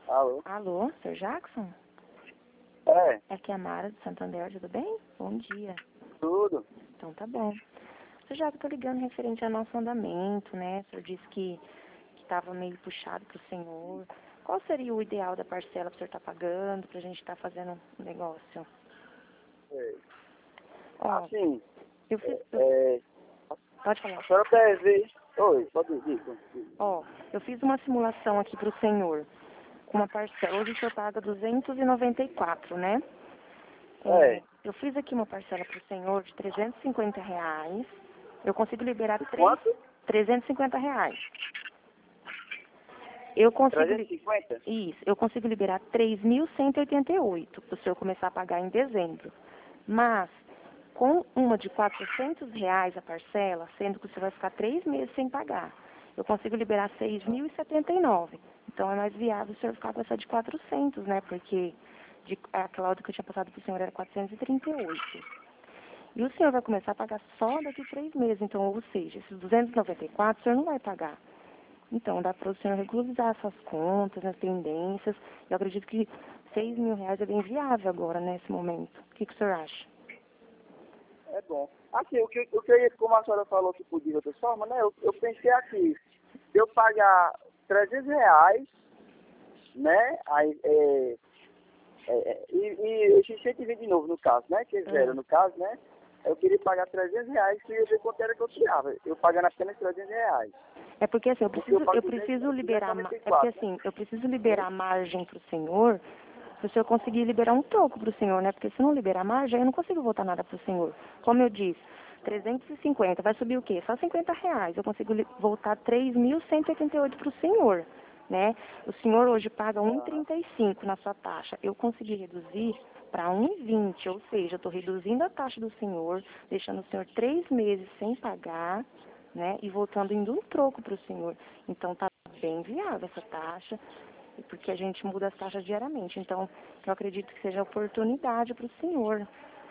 Alô? Alô, Sr. Jackson? É, Aqui é a Mara do Santander, tudo bem? Bom dia. tudo. Então tá bom. Sr. Jackson, tô ligando referente ao nosso andamento, né? O senhor disse que estava meio puxado pro senhor. Qual seria o ideal da parcela que o senhor tá pagando pra gente estar fazendo um negócio? É. Ó, Assim, eu fiz... é, Pode falar. a senhora deve... Oi, pode ir. Ó, eu fiz uma simulação aqui pro senhor. Com uma parcela. Hoje o senhor paga 294, né? É, Eu fiz aqui uma parcela para o senhor de R$ 350. Eu consigo liberar de quanto? R$ 350. Eu consigo, 350? isso, eu consigo liberar 3.188 para o senhor começar a pagar em dezembro. Mas, com uma de R$ 400 a parcela, sendo que o senhor vai ficar 3 meses sem pagar, eu consigo liberar 6.079. Então, é mais viável o senhor ficar com essa de 400, né? Porque aquela outra que eu tinha passado para o senhor era 438. E o senhor vai começar a pagar só daqui 3 meses. Então, ou seja, esses 294 o senhor não vai pagar. Então, dá para o senhor regularizar suas contas, as tendências. Eu acredito que R$ 6.000 é bem viável agora, nesse momento. O que o senhor acha? É bom. Assim, como a senhora falou que podia de outra forma, né? Eu pensei aqui, se eu pagar R$ 300, né? Aí, e esses 120 de novo, no caso, né? Que é zero, no caso, né? Eu queria pagar R$ 300 e ia ver quanto era que eu tirava. Eu pagando apenas R$ 300. É porque assim, Porque eu pago eu preciso liberar, é porque 294, né? assim, eu preciso liberar margem para o senhor se eu conseguir liberar um troco para o senhor, né? Porque se não liberar margem, eu não consigo voltar nada para o senhor. Como eu disse, 350, vai subir o quê? Só R$ 50. Eu consigo voltar 3.188 para o senhor, né? O senhor hoje paga Aham. 1,35 na sua taxa. Eu consegui reduzir para 1,20, ou seja, eu estou reduzindo a taxa do senhor, deixando o senhor 3 meses sem pagar, né? E voltando indo um troco para o senhor. Então tá bem viável essa taxa, porque a gente muda as taxas diariamente. Então, eu acredito que seja oportunidade para o senhor.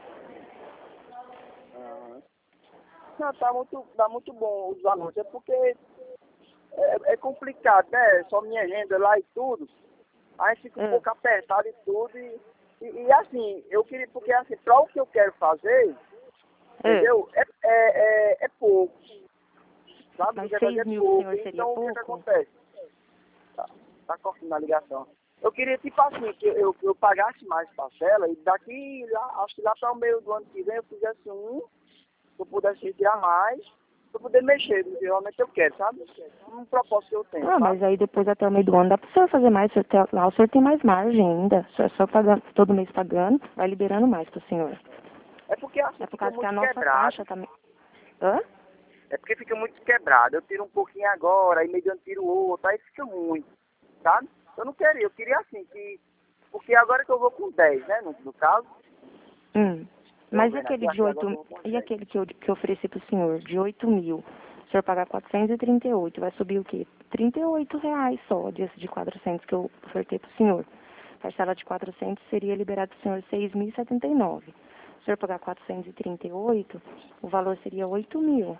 Aham. Não, tá muito bom os valores. É porque é complicado, né? Só minha renda lá e tudo. Aí fica um Ah, pouco apertado e tudo. E assim, eu queria, porque assim, para o que eu quero fazer, ah. entendeu? É pouco, sabe? Eu Mas quero fazer 6.000 para o pouco. senhor seria Então o que pouco? acontece? Tá cortando a ligação. Eu queria, tipo assim, que eu pagasse mais parcela e daqui, lá, acho que lá para o meio do ano que vem eu fizesse se eu pudesse retirar mais, para poder mexer do que realmente eu quero, sabe? Um propósito que eu tenho, Ah, sabe? mas aí depois até o meio do ano dá para o senhor fazer mais. Lá o senhor tem mais margem ainda. O senhor só pagando, todo mês pagando, vai liberando mais para o senhor. É porque assim É por fica causa que a muito nossa quebrado. taxa também... Hã? É porque fica muito quebrado. Eu tiro um pouquinho agora, aí mediante tiro outro, aí fica muito, sabe? Eu queria assim, porque agora que eu vou com 10, né, no caso, eu Mas vendo aquele de aqui agora 8 que eu vou com e 10. aquele que eu ofereci para o senhor, de 8.000, o senhor pagar 438, vai subir o quê? R$ 38 só, desse de 400 que eu ofertei para o senhor. Parcela de 400 seria liberado para o senhor 6.079. Se o senhor pagar 438, o valor seria 8.000.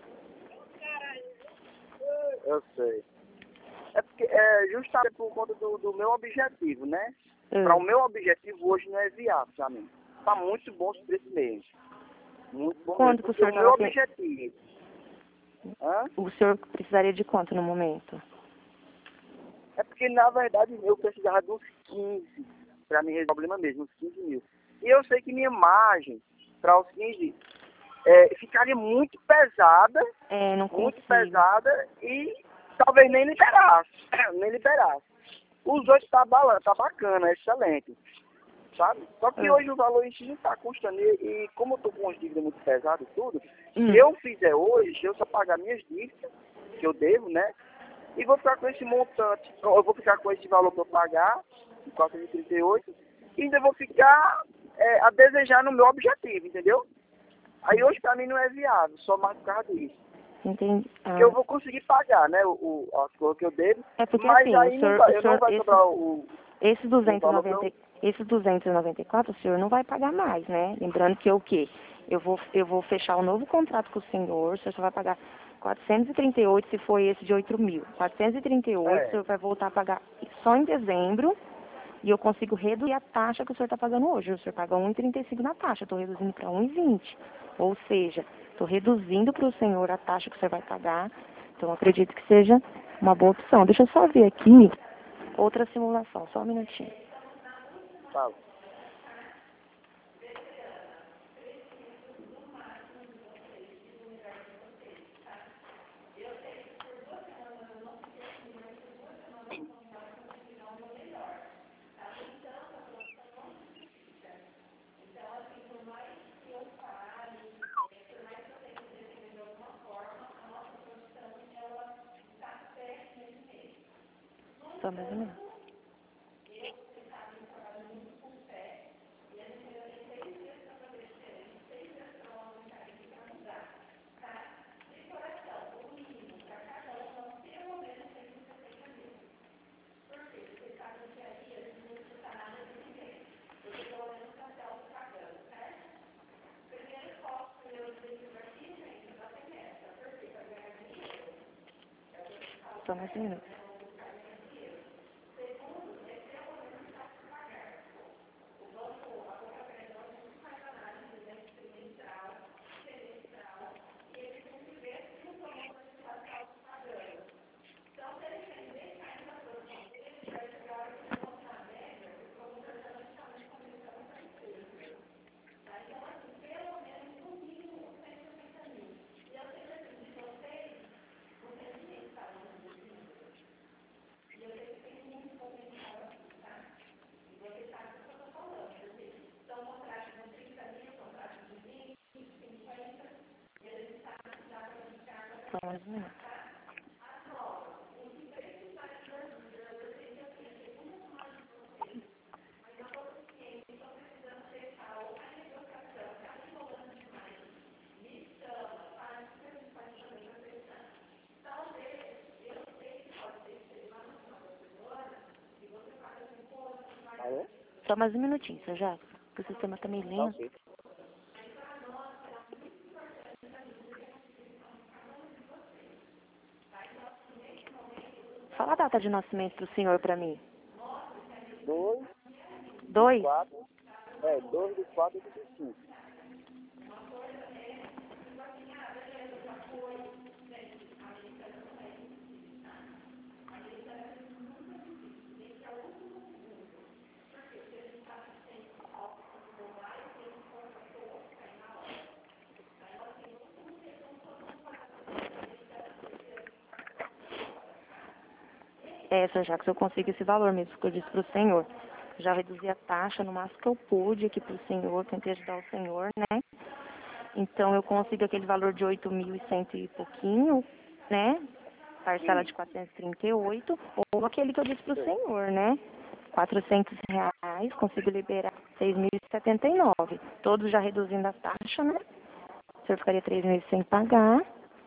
Eu sei. É porque é justamente por conta do meu objetivo, né? Para o Ah, meu objetivo hoje não é viável para mim. Tá muito bom esse preço mesmo. Muito bom mesmo. Quanto que o Porque senhor o meu estava objetivo, hã? O senhor precisaria de quanto no momento? É porque na verdade eu precisava de uns 15 para me resolver o problema mesmo, uns 15 mil. E eu sei que minha margem para os 15 ficaria É, não muito consigo. pesada e talvez nem liberasse, nem liberasse. Os dois tá bacana, é excelente, sabe? Só que Ah, hoje o valor em si não tá custando e como eu tô com as dívidas muito pesadas e tudo, se hum. eu fizer hoje, eu só pagar minhas dívidas, que eu devo, né? E vou ficar com esse montante, eu vou ficar com esse valor para eu pagar, de 438, e ainda vou ficar a desejar no meu objetivo, entendeu? Aí hoje para mim não é viável, só mais por causa disso. Entendi. Porque eu Ah, vou conseguir pagar, né, as coisas que eu devo, é porque mas assim, aí eu não vai esses, sobrar esses o valor que eu... esses 294 o senhor não vai pagar mais, né? Lembrando que o quê? Eu vou fechar um novo contrato com o senhor só vai pagar 438 se for esse de 8.000. 438, o É, senhor vai voltar a pagar só em dezembro e eu consigo reduzir a taxa que o senhor está pagando hoje. O senhor paga 1,35 na taxa, eu estou reduzindo para 1,20. Ou seja, estou reduzindo para o senhor a taxa que o senhor vai pagar. Então, acredito que seja uma boa opção. Deixa eu só ver aqui outra simulação, só um minutinho. Fala. Só mais um minuto. Só mais um minuto. Só mais um minuto. Alô? Só mais um minutinho, seu Jacques, porque o sistema está meio Tá lento. ok. Fala a data de nascimento do senhor para mim. 2, 2? 4, 2 de 4 de 5. Seu Jacques, eu consigo esse valor mesmo que eu disse para o senhor. Já reduzi a taxa no máximo que eu pude aqui para o senhor, tentei ajudar o senhor, né? Então, eu consigo aquele valor de 8.100 e pouquinho, né? Parcela de 438, ou aquele que eu disse para o senhor, né? R$ 400, consigo liberar 6.079. Todos já reduzindo a taxa, né? O senhor ficaria 3 meses sem pagar.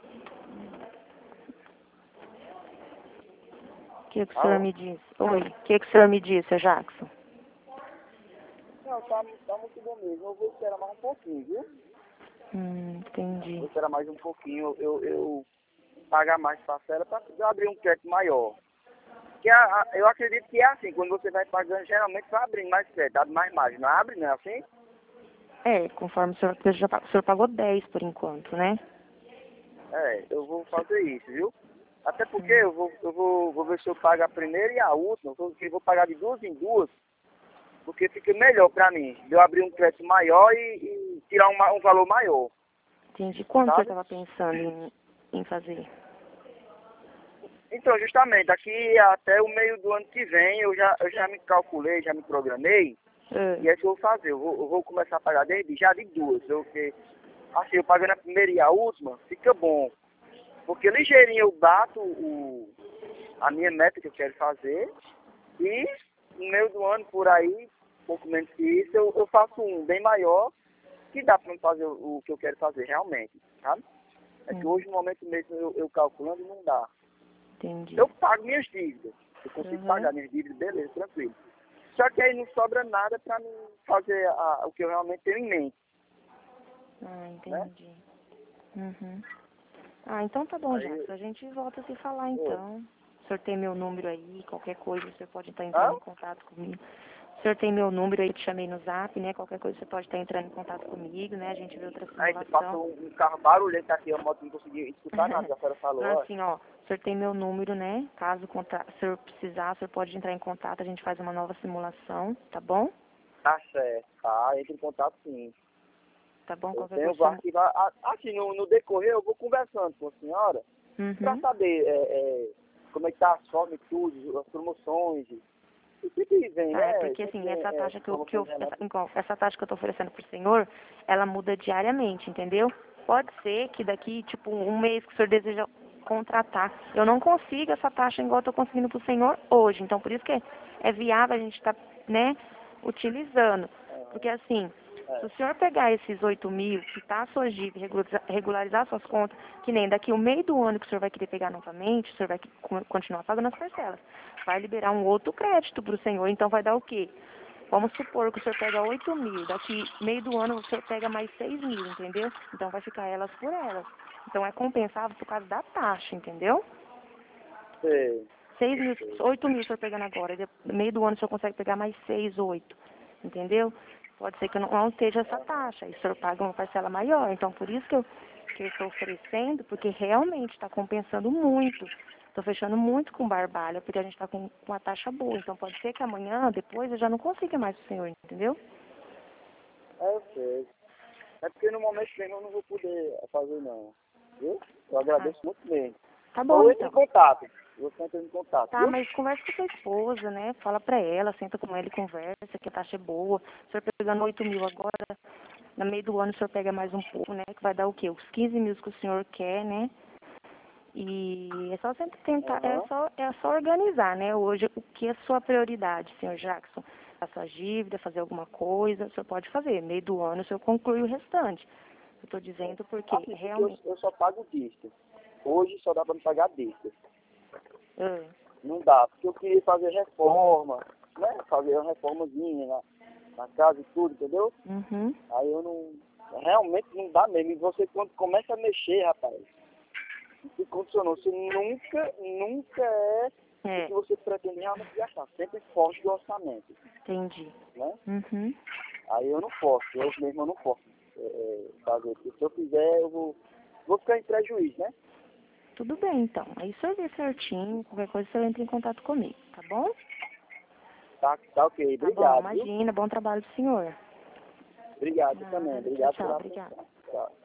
O que o senhor Alô? me diz? Oi, o que o senhor me disse, seu Jackson? Não, tá muito bom mesmo. Eu vou esperar mais um pouquinho, viu? Entendi. Vou esperar mais um pouquinho. Eu pagar mais parcela para abrir um crédito maior. Que eu acredito que é assim, quando você vai pagando, geralmente vai abrindo mais crédito, abre mais margem. Não abre, não é assim? Conforme o senhor, porque o senhor pagou 10 por enquanto, né? Eu vou fazer isso, viu? Até porque eu vou ver se eu pago a primeira e a última, porque eu vou pagar de duas em duas, porque fica melhor para mim, de eu abrir um crédito maior e tirar um valor maior, Entendi. Quando o senhor sabe? estava pensando em fazer? Então, justamente, aqui até o meio do ano que vem, eu já me calculei, já me programei, e é isso que eu vou fazer. Eu vou começar a pagar já de duas, porque assim, eu pagando a primeira e a última, fica bom. Porque ligeirinho eu bato a minha meta que eu quero fazer, e no meio do ano, por aí, pouco menos que isso, eu faço um bem maior, que dá para fazer o que eu quero fazer realmente, sabe? É que hoje, no momento mesmo, eu calculando, não dá. Entendi. Eu pago minhas dívidas. Eu consigo pagar minhas dívidas, beleza, tranquilo. Só que aí não sobra nada para mim fazer o que eu realmente tenho em mente. Entendi. Uhum. Então tá bom, Aí, Jackson. A gente volta a se falar então. O senhor tem meu número aí, qualquer coisa, você pode estar entrando em contato comigo. O senhor tem meu número aí, te chamei no zap, né? Qualquer coisa você pode estar entrando em contato comigo, né? A gente vê outra Aí você passa simulação. um carro barulhento aqui, a moto não consegui escutar nada, a senhora falou, Não, ó. assim, ó, o senhor tem meu número, né? Caso o senhor precisar, o senhor pode entrar em contato, a gente faz uma nova simulação, tá bom? Tá certo, tá, entra em contato sim. Tá bom? Eu Qualquer tenho, coisa. vou arquivar, assim, no decorrer eu vou conversando com a senhora, pra Uhum. saber como é que tá as formas e tudo, as promoções, o que vem, Tá, é né? porque assim, Sempre essa taxa promoções relâmpago. essa taxa que eu tô oferecendo pro senhor, ela muda diariamente, entendeu? Pode ser que daqui, tipo, um mês que o senhor deseja contratar, eu não consigo essa taxa igual eu tô conseguindo pro senhor hoje. Então, por isso que é viável a gente estar, né, utilizando. Porque assim, se o senhor pegar esses 8.000, quitar a sua dívida, regularizar suas contas, que nem daqui o meio do ano que o senhor vai querer pegar novamente, o senhor vai continuar pagando as parcelas. Vai liberar um outro crédito para o senhor, então vai dar o quê? Vamos supor que o senhor pega 8.000, daqui meio do ano o senhor pega mais 6.000, entendeu? Então vai ficar elas por elas. Então é compensável por causa da taxa, entendeu? Sei. 6.000, 8.000 o senhor pegando agora, no meio do ano o senhor consegue pegar mais 6, 8, entendeu? Pode ser que não esteja essa taxa, e o senhor paga uma parcela maior. Então por isso que eu estou oferecendo, porque realmente está compensando muito. Estou fechando muito com barbalha, porque a gente está com uma taxa boa. Então pode ser que amanhã, depois, eu já não consiga mais o senhor, entendeu? Eu sei. É porque no momento mesmo eu não vou poder fazer não, viu? Eu agradeço muito mesmo. Tá Ou bom, entre em então. contato. Você entra em contato, Tá, viu? mas conversa com sua esposa, né? Fala pra ela, senta com ela e conversa, que a taxa é boa. O senhor pegando 8.000 agora, no meio do ano o senhor pega mais um pouco, né? Que vai dar o quê? Os 15.000 que o senhor quer, né? E é só sempre tentar, Aham. é só organizar, né? Hoje, o que é sua prioridade, senhor Jackson? A sua dívida, fazer alguma coisa, o senhor pode fazer. Meio do ano o senhor conclui o restante. Eu tô dizendo porque Assim, porque realmente. eu só pago disto. Hoje só dá pra me pagar disto. Ah, Não dá, porque eu queria fazer reforma, né? Fazer uma reformazinha na casa e tudo, entendeu? uhum. Aí eu não... Realmente não dá mesmo. E você quando começa a mexer, rapaz, se condicionou, você nunca é o É, que você pretende realmente gastar. Sempre foge do orçamento, entendi. né? Uhum. Aí eu não posso, eu mesmo eu não posso fazer. Porque se eu fizer, eu vou ficar em prejuízo, né? Tudo bem, então. Aí o senhor vê certinho, qualquer coisa o senhor entra em contato comigo, tá bom? Tá ok, Tá bom, obrigado, viu? imagina, bom trabalho pro senhor. Obrigado também, Nada, tchau, obrigado tchau, pela obrigada. atenção. Tchau.